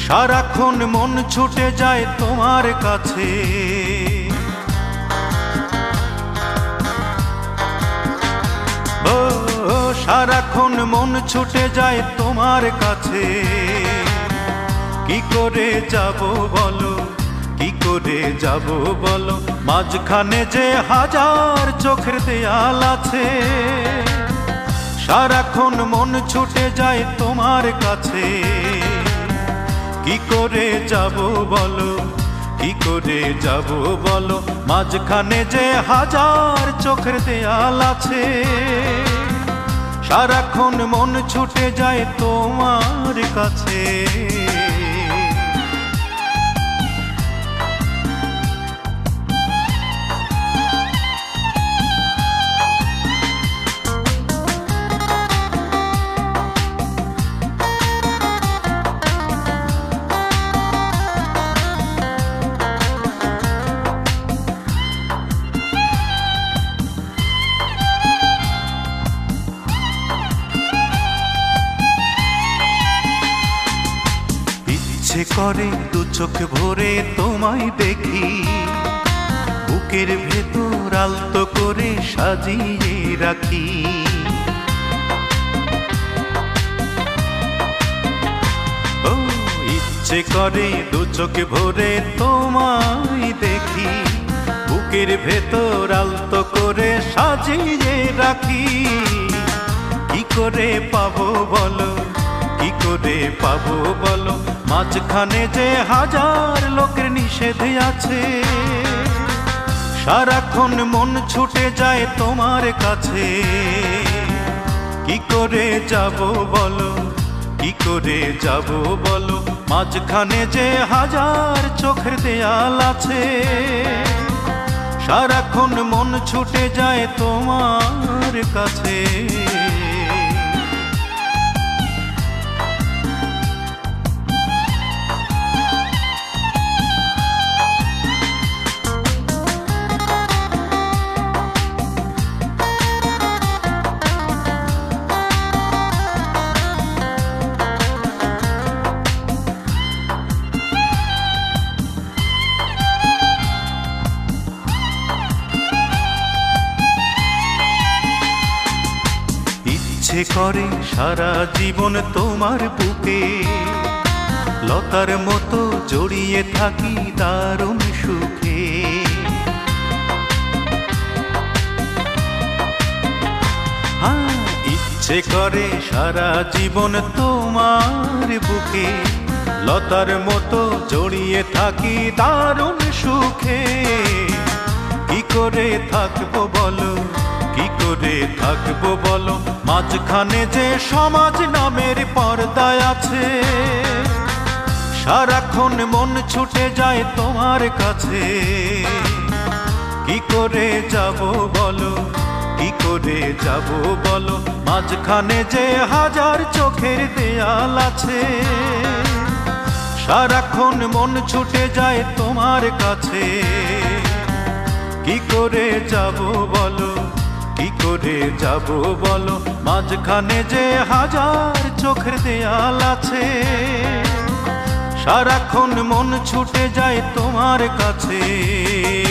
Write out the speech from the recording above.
সারাক্ষণ মন ছুটে যায় তোমার কাছে। ও সারাক্ষণ মন ছুটে যায় তোমার কাছে। কি করে যাব বলো, কি করে যাব বলো, মাঝখানে যে হাজার চোখের দেয়াল আছে। সারাক্ষণ মন ছুটে যায় তোমার কাছে। কি করে যাব বলো, কি করে যাব বলো, মাঝখানে যে হাজার চোখের দেয়াল আছে। সারাক্ষণ মন ছুটে যায় তোমার কাছে। ইচ্ছে করে দু চোখ ভরে তোমায় দেখি, বুকের ভেতর আলতো করে সাজিয়ে রাখি। ও ইচ্ছে করে দু চোখ ভরে তোমায় দেখি, বুকের ভেতর আলতো করে সাজিয়ে রাখি। কি করে পাবো বলো, কি করে পাবো বলো, মাঝখানে যে হাজার লোকের নিষেধ আছে। সারাক্ষণ মন ছুটে যায় তোমার কাছে। কি করে যাব বলো, কি করে যাব বলো, মাঝখানে যে হাজার চোখের দেয়াল আছে। সারাক্ষণ মন ছুটে যায় তোমার কাছে। ইচ্ছে করে সারা জীবন তোমার বুকে লতার মতো জড়িয়ে থাকি দারুণ সুখে। হ্যাঁ ইচ্ছে করে সারা জীবন তোমার বুকে লতার মতো জড়িয়ে থাকি দারুণ সুখে। কি করে থাকবো বলো, কি করে থাকবো বলো, মাঝখানে যে সমাজ নামের পর্দা আছে। সারাক্ষণ মন ছুটে যায় তোমার কাছে। কি করে যাব বলো, কি করে যাব বলো, মাঝখানে যে হাজার চোখের দেয়াল আছে। সারাক্ষণ মন ছুটে যায় তোমার কাছে। কি করে যাব বলো, কি করে যাব বলো, মাঝখানে যে হাজার চোখের দেয়াল আছে। সারাক্ষণ মন ছুটে যায় তোমার কাছে।